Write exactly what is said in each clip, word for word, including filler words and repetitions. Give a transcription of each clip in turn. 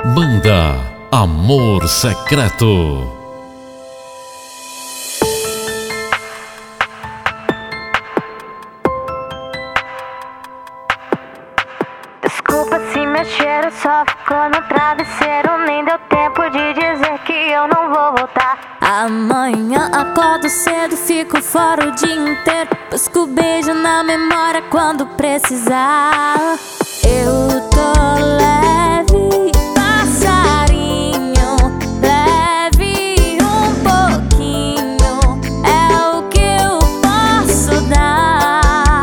Banda Amor Secreto. Desculpa se meu cheiro só ficou no travesseiro. Nem deu tempo de dizer que eu não vou voltar. Amanhã acordo cedo, fico fora o dia inteiro. Busco beijo na memória quando precisar. Eu tô leve, passarinho, leve um pouquinho. É o que eu posso dar.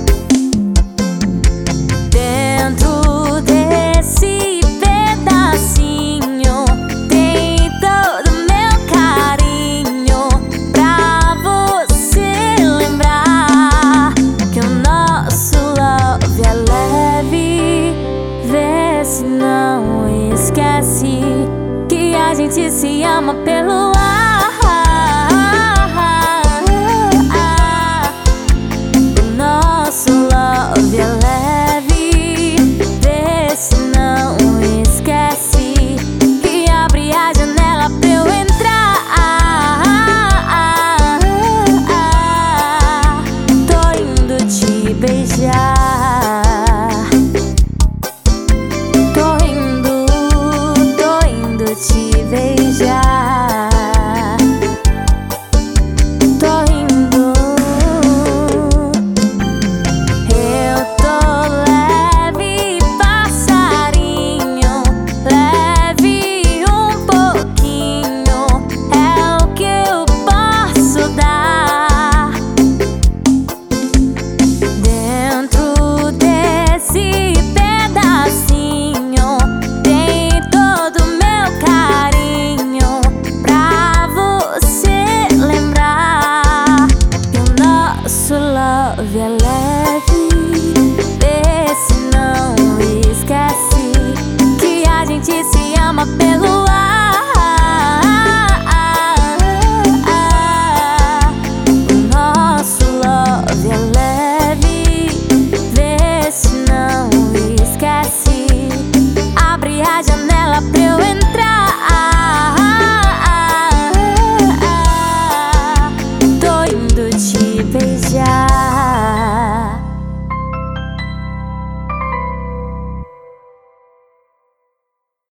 Dentro desse pedacinho tem todo meu carinho, pra você lembrar que o nosso love é leve. Vê se não esquece que a gente se ama pelo ar. O nosso love é leve. Vê se não esquece que abre a janela pra eu entrar. Tô indo te beijar. Tô indo, tô indo te beijar. Tô indo. Eu tô leve, passarinho, leve um pouquinho. É o que eu posso dar. Dentro desse pedacinho tem todo meu carinho, pra você lembrar que o nosso love é leve. Vê se não esquece que a gente se ama pelo ar.